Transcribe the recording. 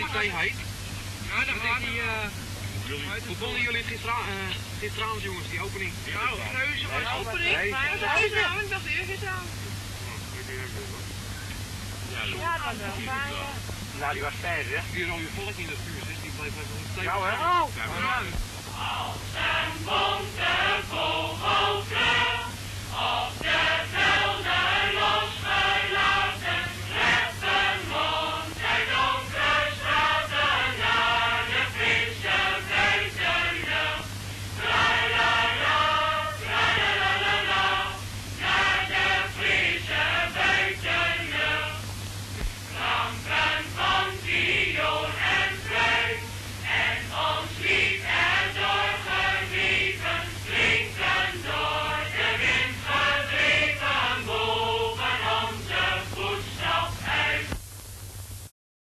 meteen heet. Ja, dat gaat die. Hoe vonden jullie gisteravond, jongens, die opening? Nou, reuze was opening. Gisteravond, ik dacht eergisteravond. Ja, dat was wel fijn. Nou, die was fijn, hè? Die rode volk in het vuur, die bleef even steeds. Ja, hè? Oh, Als en bonte vogeltje, op